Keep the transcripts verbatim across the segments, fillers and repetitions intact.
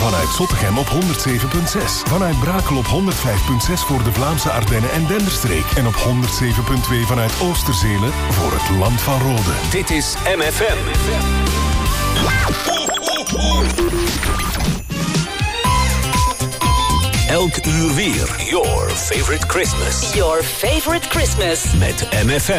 Vanuit Zottegem op honderd zeven komma zes. Vanuit Brakel op honderd vijf komma zes voor de Vlaamse Ardennen en Denderstreek. En op honderd zeven komma twee vanuit Oosterzelen voor het Land van Rode. Dit is M F M. Elk uur weer. Your favorite Christmas. Your favorite Christmas. Met M F M.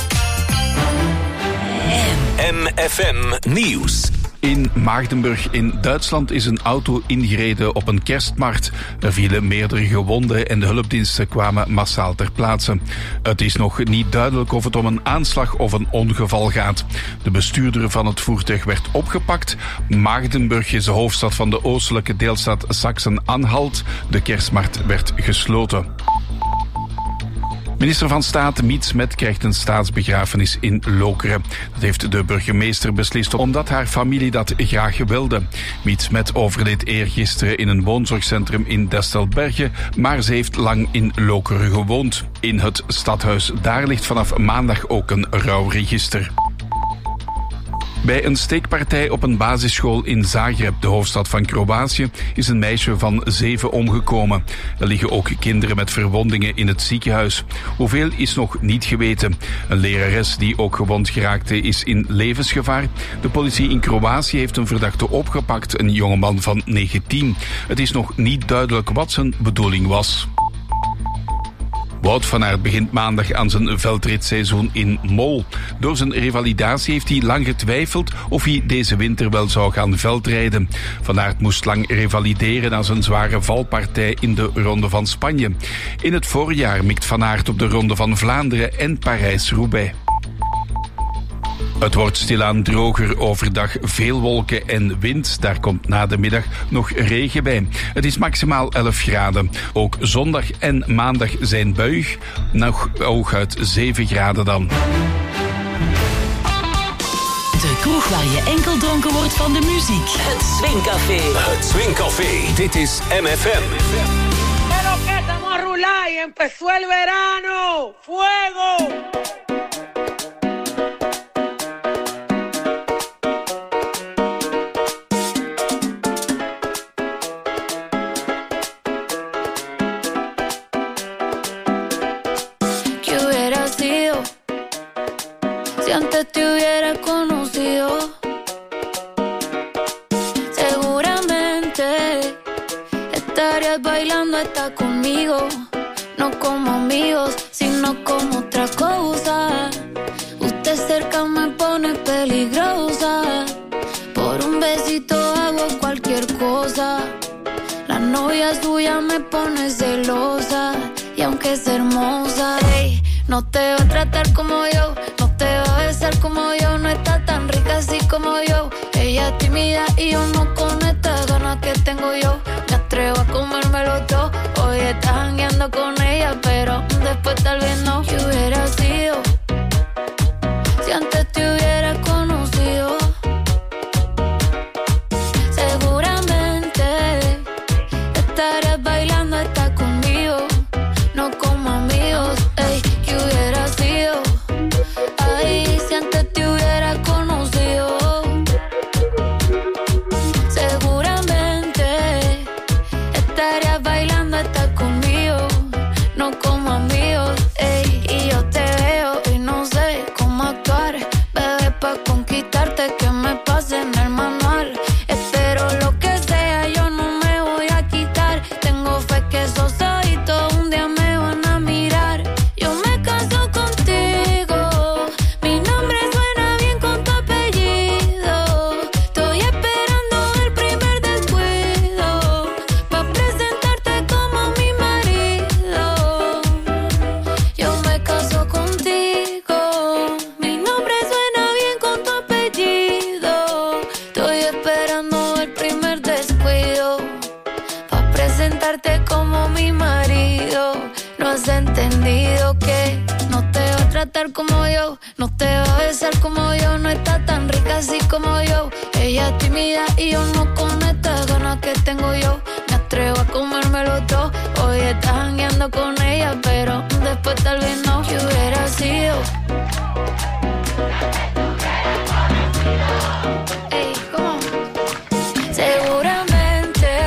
M F M Nieuws. In Maagdenburg in Duitsland is een auto ingereden op een kerstmarkt. Er vielen meerdere gewonden en de hulpdiensten kwamen massaal ter plaatse. Het is nog niet duidelijk of het om een aanslag of een ongeval gaat. De bestuurder van het voertuig werd opgepakt. Maagdenburg is de hoofdstad van de oostelijke deelstaat Sachsen-Anhalt. De kerstmarkt werd gesloten. Minister van Staat Miet Smet krijgt een staatsbegrafenis in Lokeren. Dat heeft de burgemeester beslist omdat haar familie dat graag wilde. Miet Smet overleed eergisteren in een woonzorgcentrum in Destelberge, maar ze heeft lang in Lokeren gewoond. In het stadhuis daar ligt vanaf maandag ook een rouwregister. Bij een steekpartij op een basisschool in Zagreb, de hoofdstad van Kroatië, is een meisje van zeven omgekomen. Er liggen ook kinderen met verwondingen in het ziekenhuis. Hoeveel is nog niet geweten. Een lerares die ook gewond geraakte is in levensgevaar. De politie in Kroatië heeft een verdachte opgepakt, een jongeman van negentien. Het is nog niet duidelijk wat zijn bedoeling was. Wout van Aert begint maandag aan zijn veldritseizoen in Mol. Door zijn revalidatie heeft hij lang getwijfeld of hij deze winter wel zou gaan veldrijden. Van Aert moest lang revalideren na zijn zware valpartij in de Ronde van Spanje. In het voorjaar mikt Van Aert op de Ronde van Vlaanderen en Parijs-Roubaix. Het wordt stilaan droger, overdag veel wolken en wind. Daar komt na de middag nog regen bij. Het is maximaal elf graden. Ook zondag en maandag zijn buig. Nog hooguit zeven graden dan. De kroeg waar je enkel dronken wordt van de muziek. Het Swingcafé. Het Swingcafé. Dit is M F M. Pero que estamos a rular y empezó el verano. Fuego. Antes te hubiera conocido, seguramente estarías bailando hasta conmigo, no como amigos, sino como otra cosa. Usted cerca me pone peligrosa, por un besito hago cualquier cosa. La novia suya me pone celosa, y aunque es hermosa, hey, no te va a tratar como yo, no te va a besar como yo, no está tan rica así como yo. Ella es tímida y yo no con estas ganas que tengo yo. Me atrevo a comérmelo todo, hoy estás jangueando con ella, pero después tal vez no. ¿Qué hubiera sido si antes te hubiera conocido? Seguramente estarías bailando hasta conmigo, no como amigos, ey. ¿Qué hubiera sido? Ay, si antes te hubiera conocido. Seguramente estarías bailando hasta conmigo, no como amigos, ey. Y yo te veo y no sé cómo actuar, bebé, pa' conquistarte que me pase en el manual. Espero lo que sea, yo no me voy a quitar. Tengo fe que esos ojitos un día me van a mirar. Yo me caso contigo, mi nombre suena bien con tu apellido. Estoy esperando el primer descuido, pa' presentarte como mi marido. Yo me caso contigo, mi nombre suena bien con tu apellido. Estoy esperando el primer descuido, pa' presentarte como mi marido. No has entendido que no te va a tratar como yo, no te va a besar como yo, no está tan rica así como yo. Ella es tímida y yo no con estas ganas que tengo yo. Me atrevo a comérmelo todo, hoy estás jangueando con ella, pero después tal vez no. ¿Qué hubiera sido? Ey, ¿cómo? Seguramente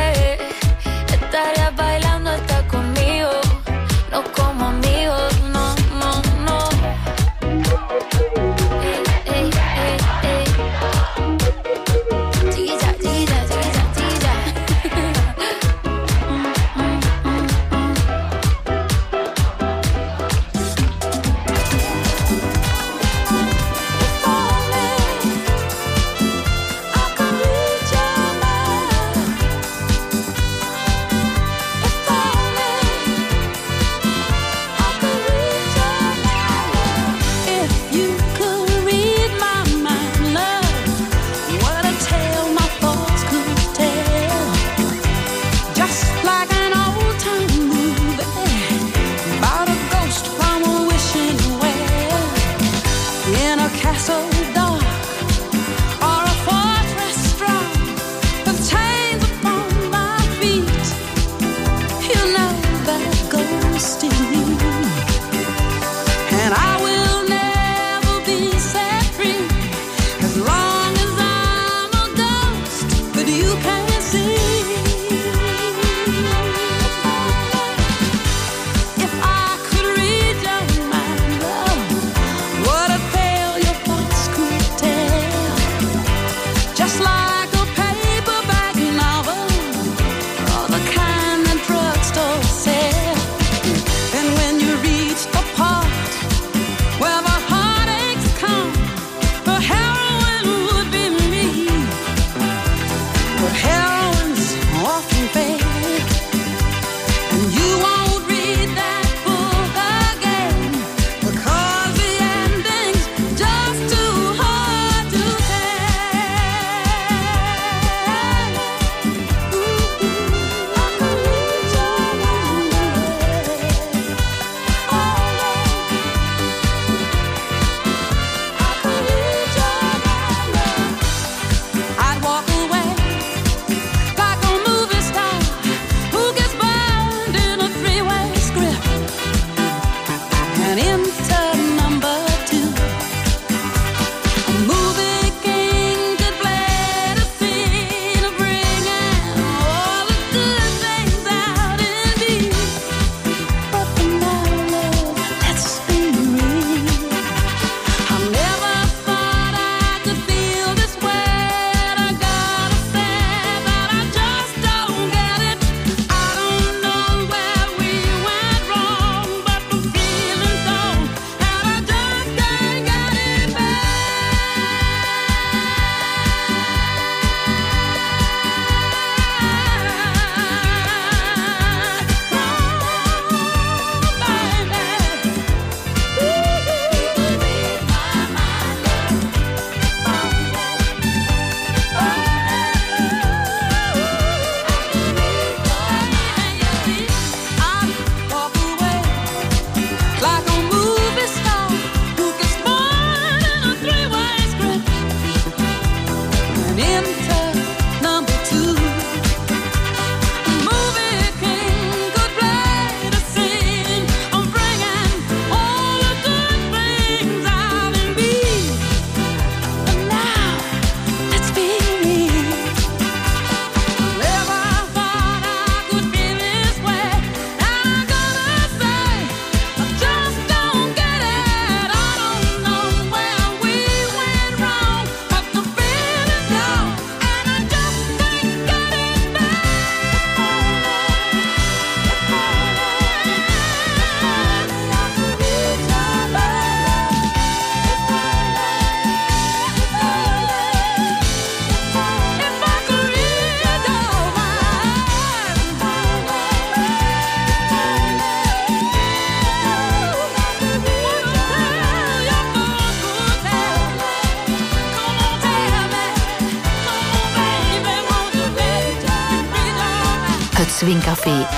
Het Swingcafé.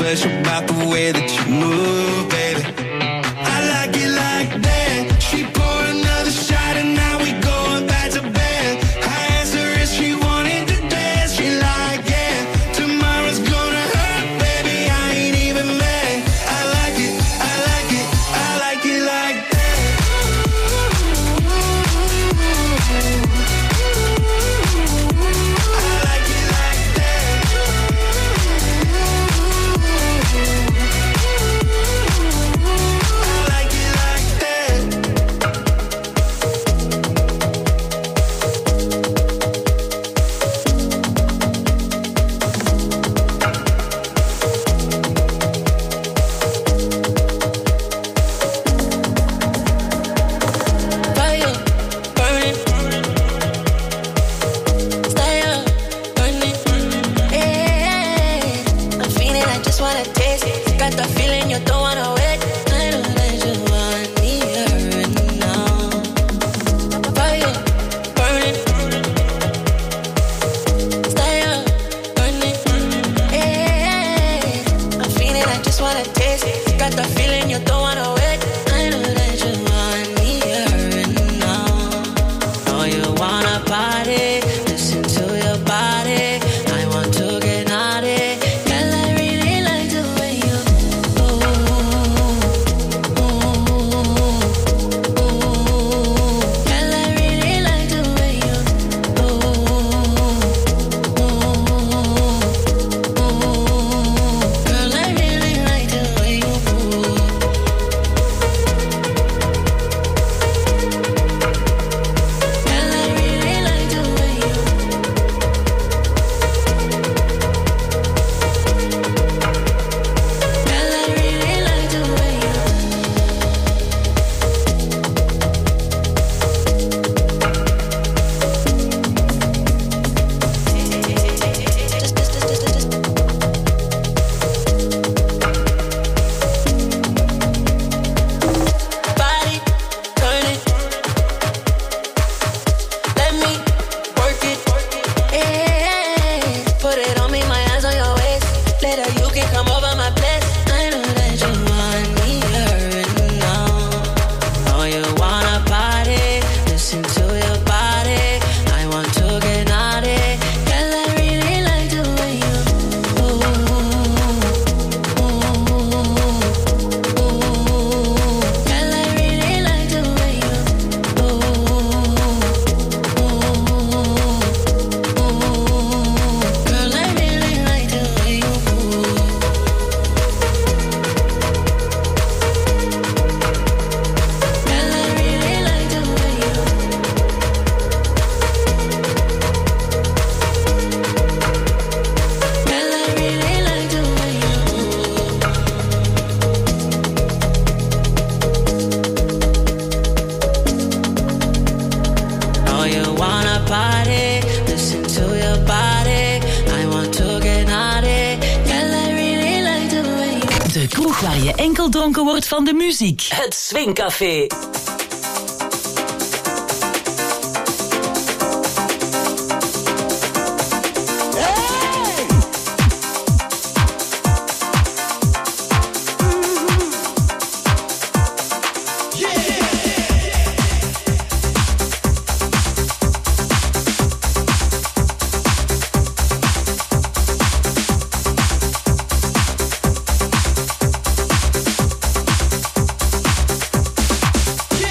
special about the way that you move, baby. I like it like that. She pour another shot and now we going back to bed. I asked her if she wanted to dance. She like, yeah, tomorrow's gonna hurt, baby. I ain't even mad. I like it, I like it, I like it like that. Waar je enkel dronken wordt van de muziek. Het Swingcafé. Yeah.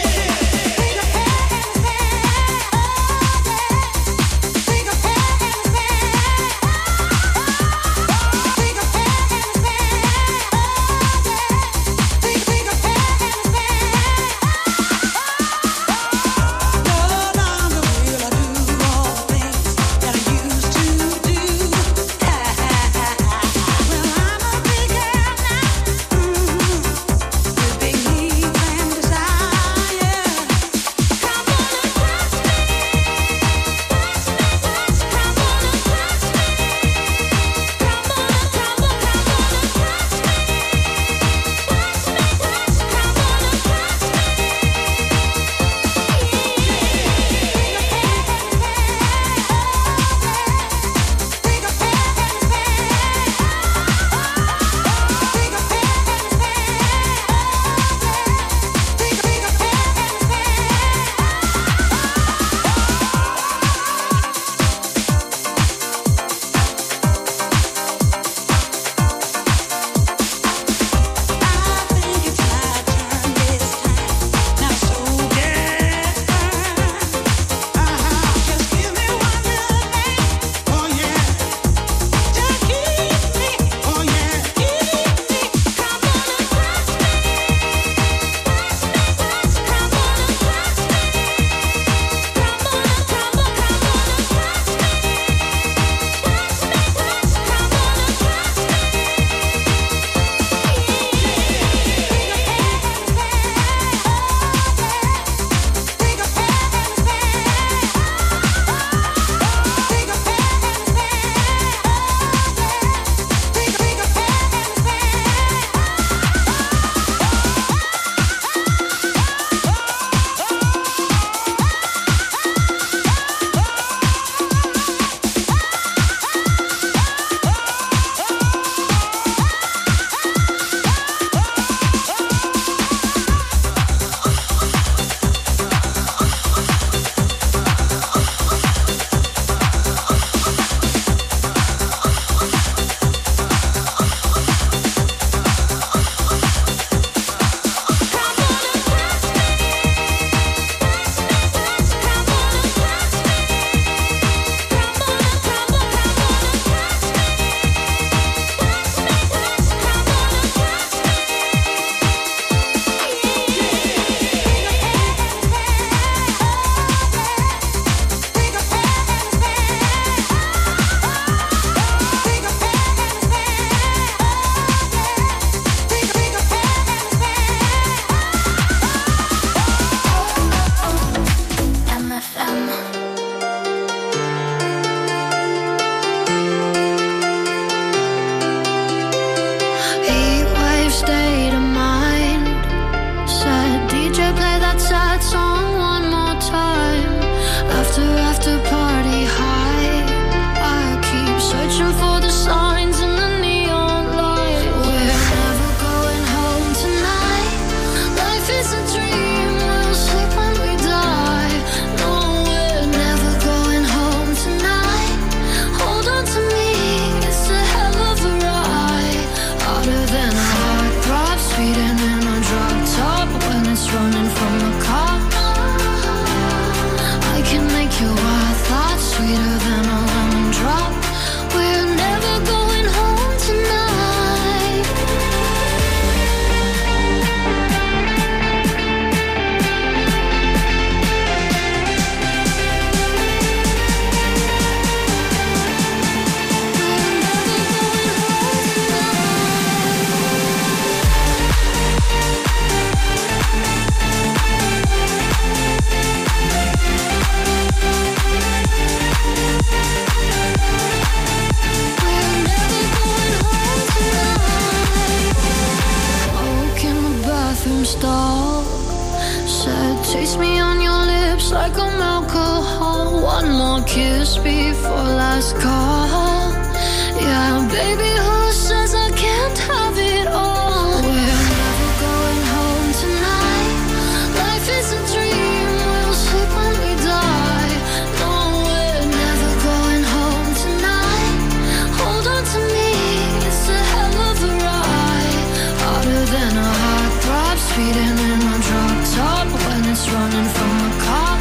more kiss before last call. Yeah, baby, who says I can't have it all? We're never going home tonight. Life is a dream, we'll sleep when we die. No, we're never going home tonight. Hold on to me, it's a hell of a ride. Harder than a heart throb, speeding in a drop top when it's running from a cop.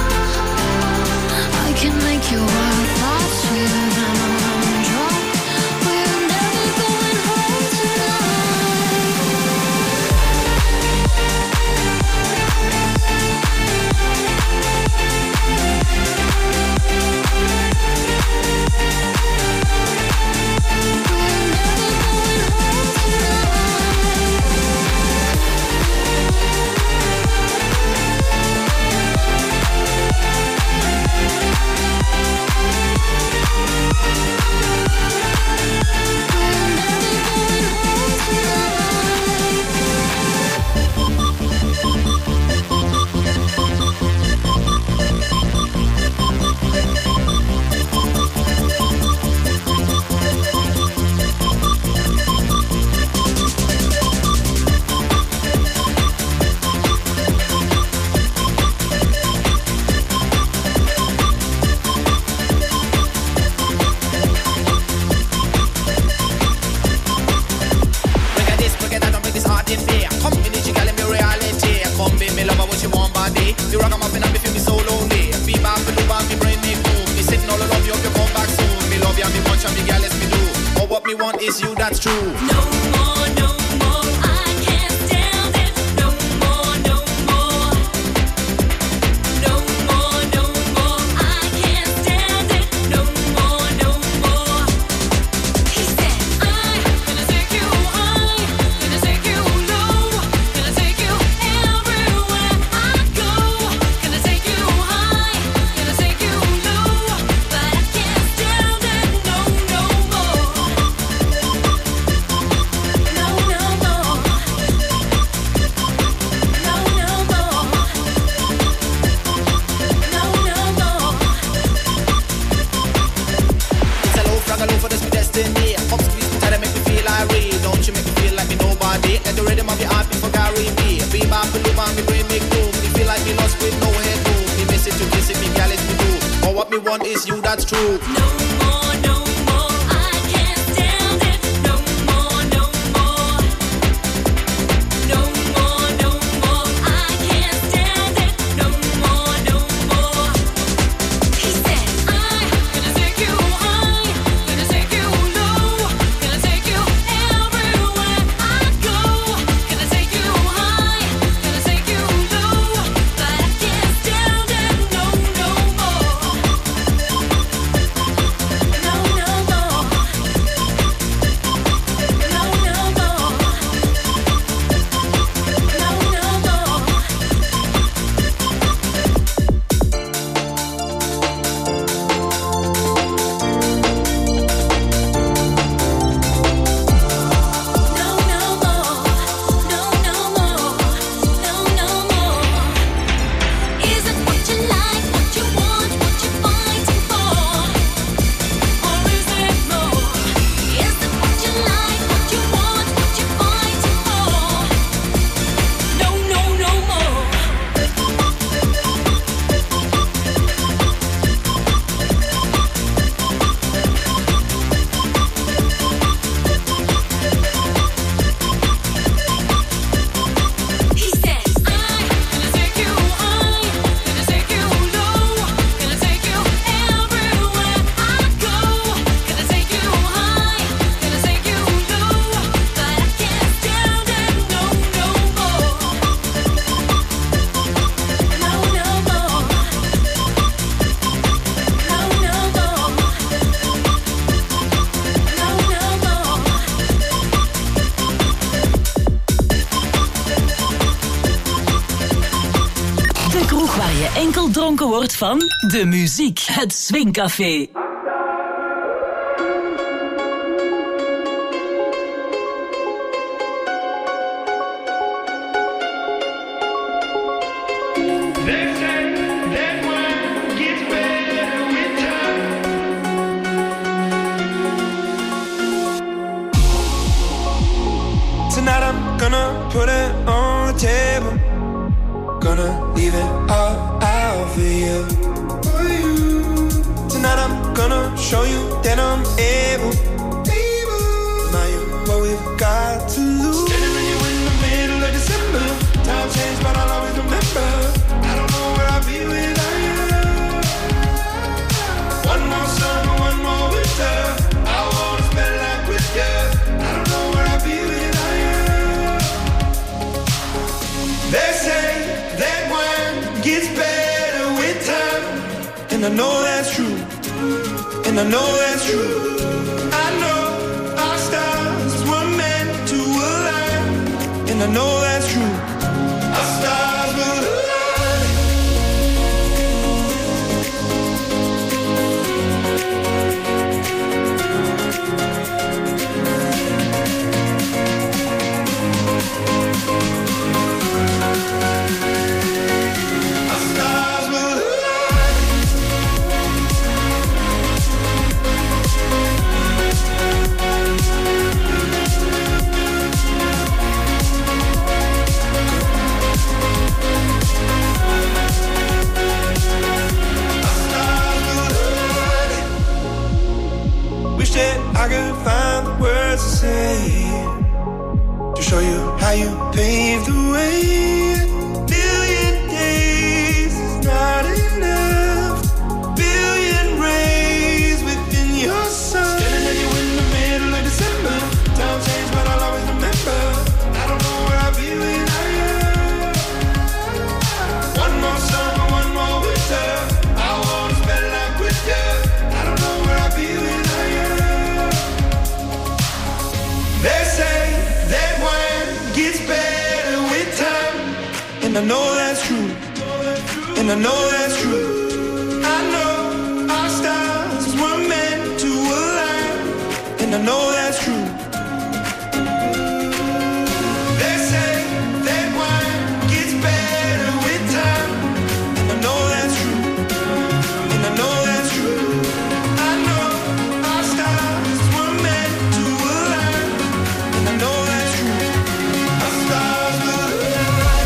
I can make your wild thoughts sweeter than a lemon drop. We're never going home tonight. We're never going home tonight. Is you, that's true. No more, no more, I can't stand it. No more, no more. No more, no more, I can't stand it. No more, no more. He said, I'm gonna take you high, gonna take you low, gonna take you everywhere I go. Gonna take you high, gonna take you low, but I can't stand it. No, no more. No, no more. No, no more. No, no more. It's a low frag, a low for this my destiny. Up squeeze me tight and make me feel irate. Don't you make me feel like me nobody. Let the rhythm of your heart before carry me. Be back and loop on me brain make room. Me feel like me lost with no head room. Me miss it to kiss it, me gal it's me do. Or what me want is you, that's true. No more, no more, I can't stand it. No more, no more. No more, no more, I can't stand it. No more, no more. He said, I'm gonna take you high, gonna take you low, gonna take you everywhere I go. Gonna take you high, gonna take you low, but I can't stand it. No, no more. No, no more. No, no more. No, no more. No, no more. No, no more. No, no more. Is it what you like, what you want, what you're fighting for? Or is it more? Is it what you like, what you want, what you're fighting for? No, no, no more. He said, I'm gonna take you high, gonna take you low, gonna take you everywhere I go. Gonna take you high, gonna take you low, but I can't stand it. No, no more. No, no more. No, no more. No, no more. De kroeg waar je enkel dronken wordt van de muziek. Het Swingcafé. They say that wine gets better with gonna put it on the table. Gonna leave it all out for you. For you. Tonight I'm gonna show you that I'm able. Able. Now you what we've got to lose. Standing with you in the middle of December. Time changed, but I'll always remember. I don't know where I'll be without you. One more summer, one more winter. I wanna spend life with you. I don't know where I'll be without you. They say that wine gets better with time, and I know that's true, and I know that's true. I know our stars were meant to align, and I know that's true. Our stars will align. I could find the words to say to show you how you paved the way. Billion days is not enough. Billion rays within your sun. Standing at you in the middle of December. Time changed, but I'll always remember. I don't know where I'll be without you. One more summer, one more winter. I wanna spend life with you. I don't know where I'll be without you. They say that wine gets better with time, and I know that's true, and I know that's true. I know our stars were meant to align, and I know that's true. They say that wine gets better with time, and I know that's true, and I know that's true. I know our stars were meant to align, and I know that's true. Our stars will align.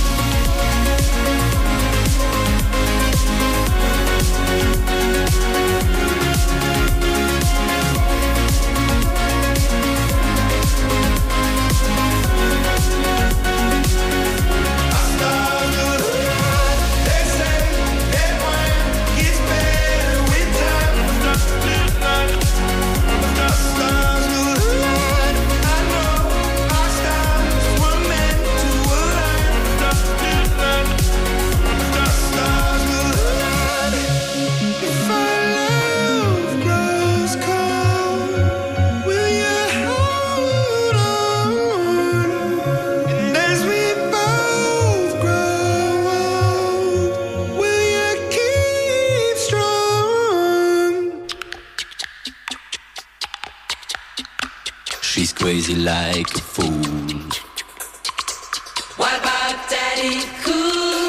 Our stars will align. They say that wine gets better with time. Our stars will align. I know our stars were meant to align. Our stars will align. If our love grows cold, will you hold on? And as we both grow old, will you keep strong? She's crazy like a fool. What about Daddy Cool?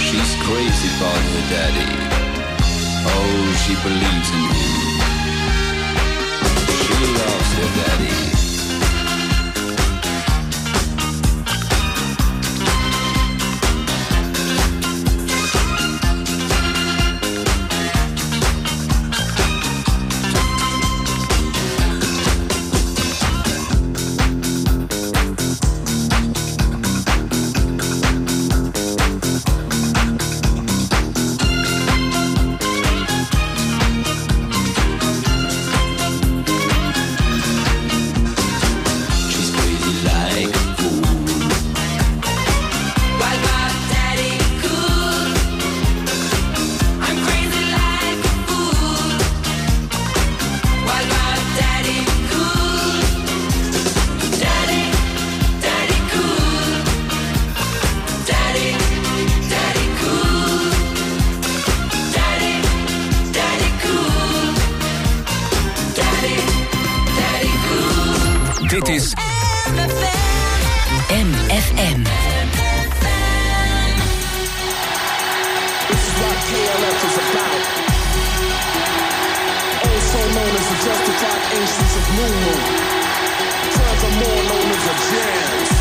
She's crazy about her daddy. Oh, she believes in him. She loves her daddy. Dit is M F M. This is what K L F is about. Also known as the justified ancients of New Moon. Furthermore known as a jazz.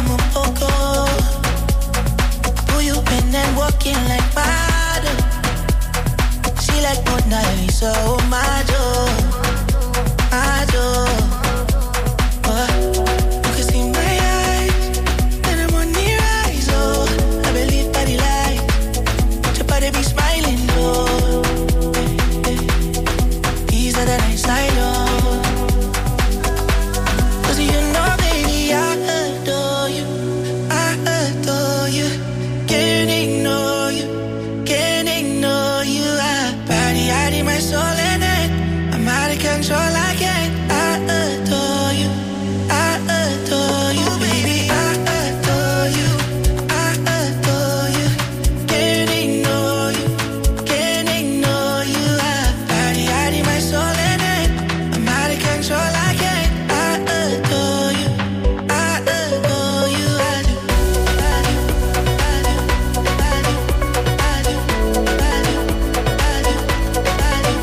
como un poco. Pull you in and walking like water. She like Mona Lisa, oh my joy, my joy. Oh, you can see my eyes and I'm on the rise. Oh, I believe body light. Your body be smiling, oh. These are the nights I know. Control, I can't. I adore you. I adore you, baby. I adore you. I adore you. Can't ignore you. Can't ignore you. I body, I need my soul in it. I'm out of control, I can't. I adore you. I adore you. I do. I do. I do. I do. I do. I do. I do. I do.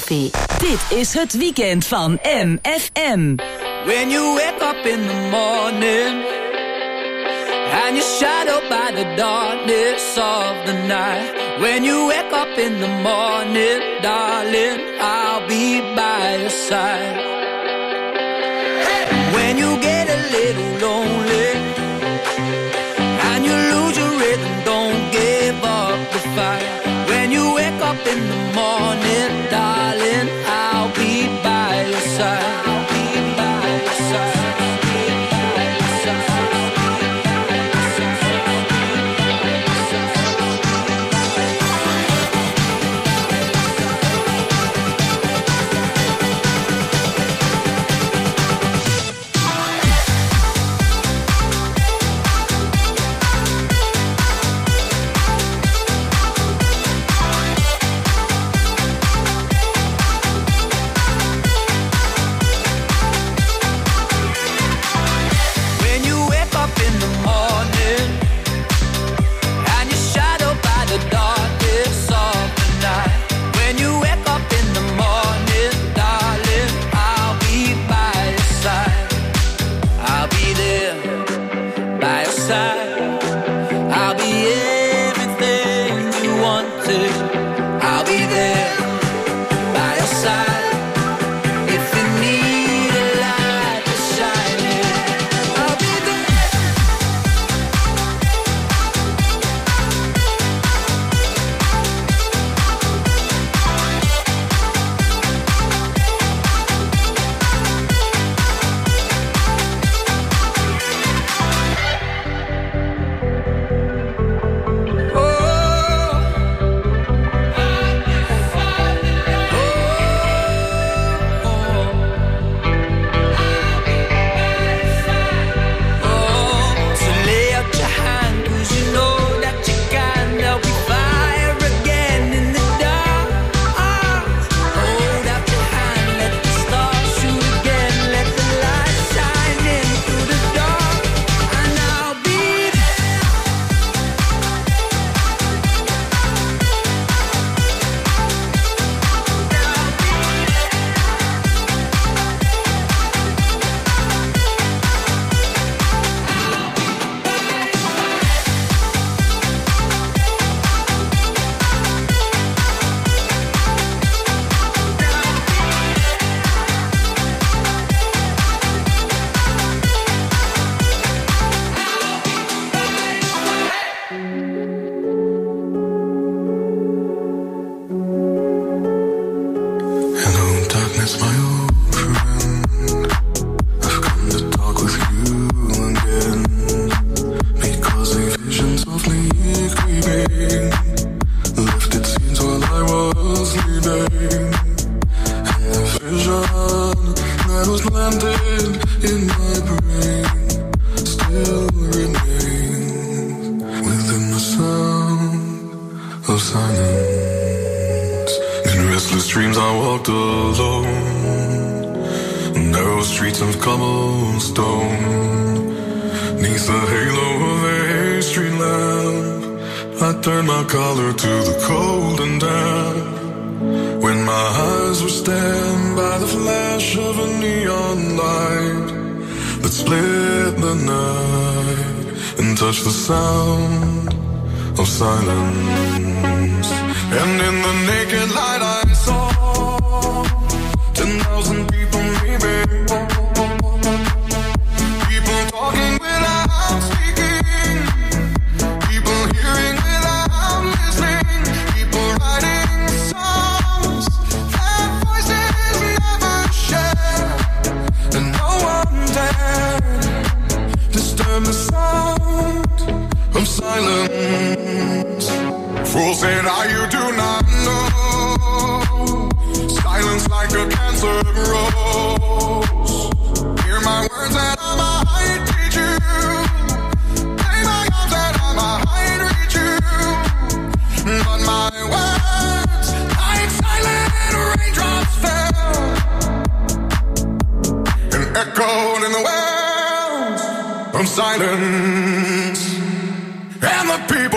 Muziekcafé. Dit is het weekend van M F M. When you wake up in the morning and you're shadowed by the darkness of the night. When you wake up in the morning, darling, I'll be by your side. When you get a little lonely and you lose your rhythm, don't give up the fight. When you wake up in the morning, darling, I'll be by your side. I'll be by your side.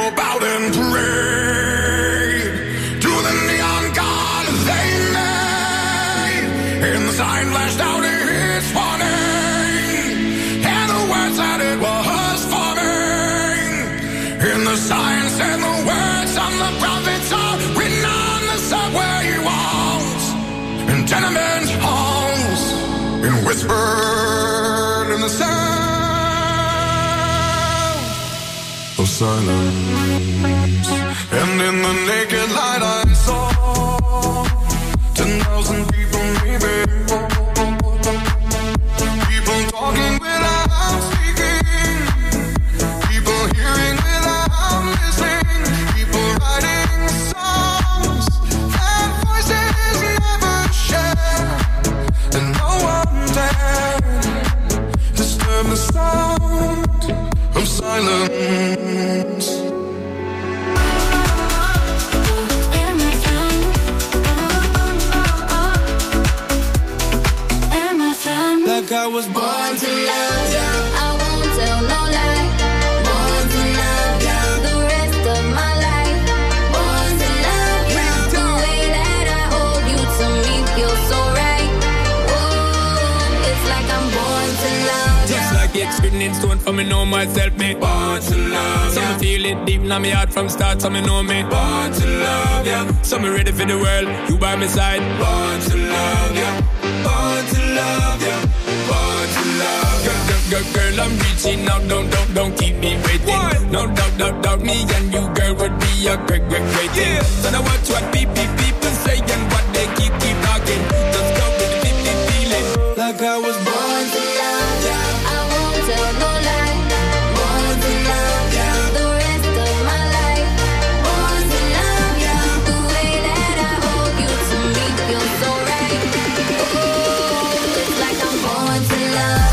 And the people bowed and prayed to the neon god they made. mind flashed out its warning, and the words that it was forming. In the signs and the words on the prophets are written on the subway walls, in tenement halls, and whispered in the sound of silence. And in the naked light I saw ten thousand people maybe, people talking without speaking, people hearing without listening, people writing songs that voices never share, and no one dared disturb the sound of silence. Like I was born to love ya, I won't tell no lie. Born to love ya, the rest of my life. Born to love ya, the way that I hold you to me feels so right. Whoa, it's like I'm born to love ya. Just like it's written in stone for me know myself, me born to love ya. So me feel it deep in my heart from start, so me know me born to love ya. So me ready for the world, you by my side. Born to love ya, born to love ya. Girl, girl, girl, girl, I'm reaching out, don't, don't, don't keep me waiting. What? No doubt, doubt, doubt, me and you, girl, would be a great, great, great thing. Yeah. So now watch what people, people say and what they keep, keep talking. Just go with the fifty feeling. Like I was born to love ya, I won't tell no lie. Born to love ya, the rest of my life. Born to love ya, the way that I hold you to me feels so right. Oh, it's like I'm born to love.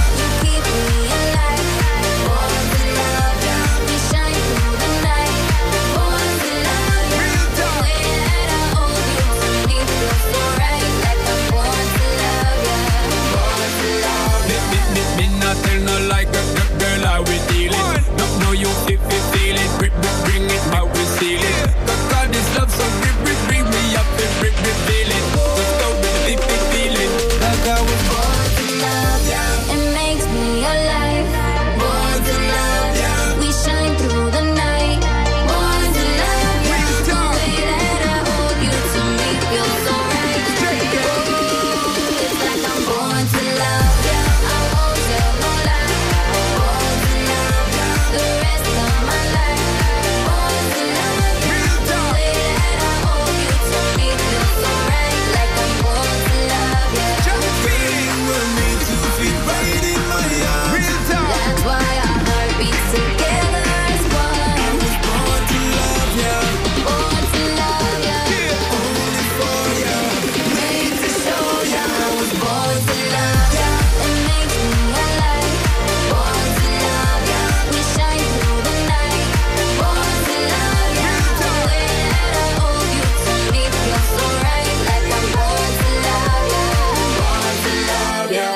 Like a girl, how we dealing? No, no, you if you feel it, bring, bring it, how we steal it. God, this love so bring, bring, bring me up and bring, bring, feel it. Let's go with the big, big feeling. Like I was born to love ya, it makes me alive. Born to love ya, we shine through the night. Born to love ya, the way that I hold you to me feels so right. Oh, it's like I'm born to love ya, I won't tell no lie. The rest of my life, born to love you. The way that I hold you to me feels so right. Like I'm born to love you. Just feeling will need to feel right in my arms. That's why our heart beats together as one. I was born to love ya, born to love ya, yeah. Only for ya, made to show ya. I was born to love ya, it makes me alive. Born to love ya, we shine through the night. Born to love ya, the way that I hold you to me feels so right. Like I'm born to love ya, born to love ya.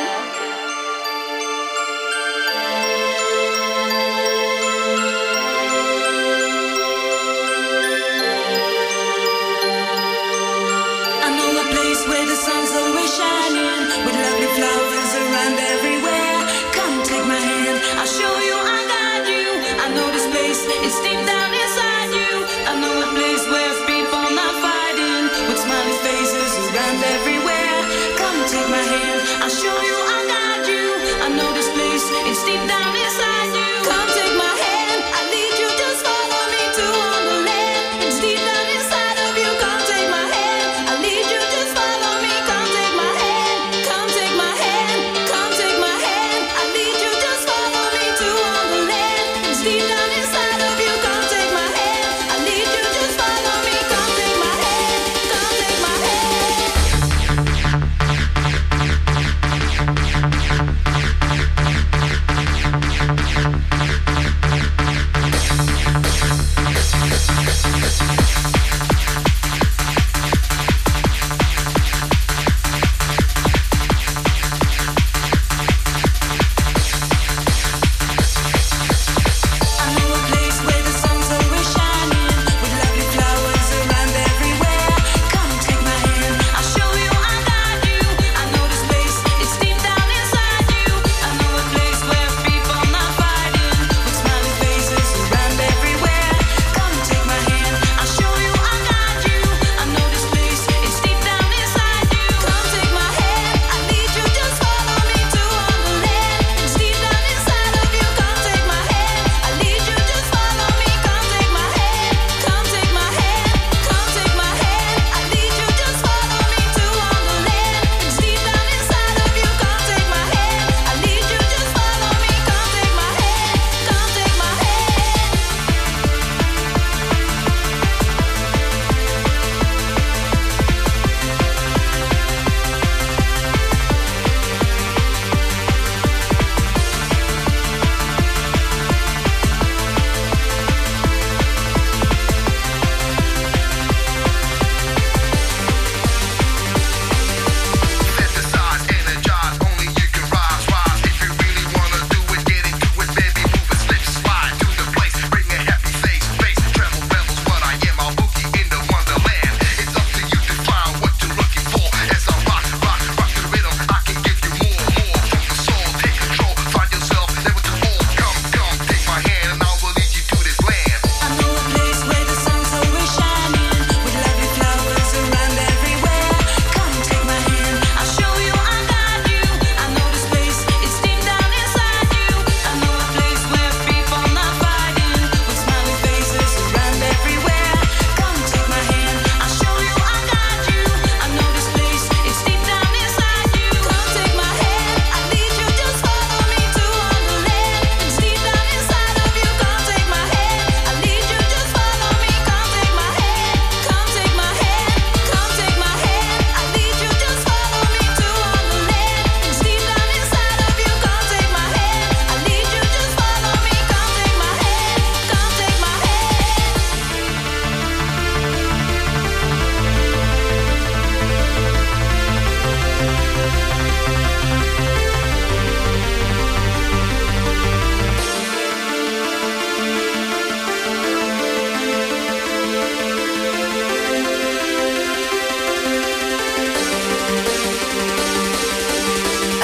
I know a place where the sun's always shining, with lovely flowers around everywhere. Come take my hand, I'll show you, I'll guide you. I know this place, it's deep down inside you. I know a place where people not fighting, with smiling faces around everywhere. Come take my hand, I'll show you, I'll guide you. I know this place, it's deep down inside you. Come take my hand, I lead you, just follow me to Wonderland. It's deep down inside of you. Come take my hand, I lead you, just follow me. Come take my hand, come take my hand, come take my hand. I lead you, just follow me to Wonderland. It's deep down inside of you. Come take my hand, I lead you, just follow me. Come take my hand, come take my hand. We'll be right back.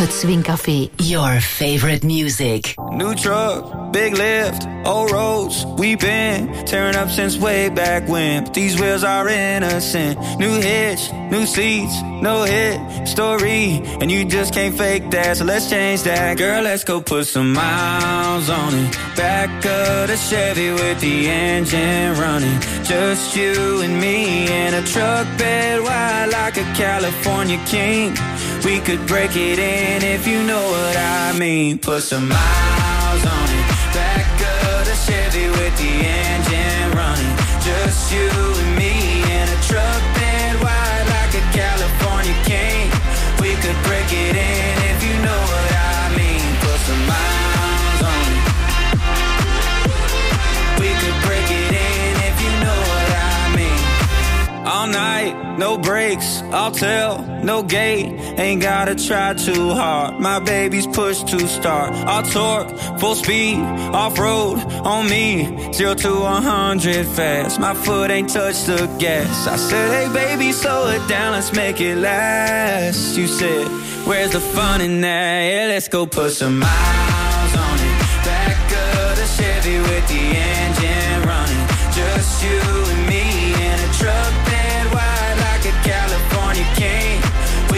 Het Swing Café. Your favorite music. New truck, big lift, old roads. We've been tearing up since way back when. But these wheels are innocent. New hitch, new seats, no hit story. And you just can't fake that, so let's change that. Girl, let's go put some miles on it. Back of the Chevy with the engine running. Just you and me in a truck bed wide like a California king. We could break it in if you know what I mean. Put some miles on it. Back of the Chevy with the engine running. Just you and me in a truck bed wide like a California king. We could break it in if you know what I mean. Put some miles on it. We could break it in if you know what I mean. All night, no breaks, I'll tell, no gate. Ain't gotta try too hard, my baby's push to start. I'll torque, full speed, off-road, on me. Zero to a hundred fast, my foot ain't touched the gas. I said, hey baby, slow it down, let's make it last. You said, where's the fun in that? Yeah, let's go put some miles on it. Back of the Chevy with the engine running. Just you and me in a truck bed wide like a California king.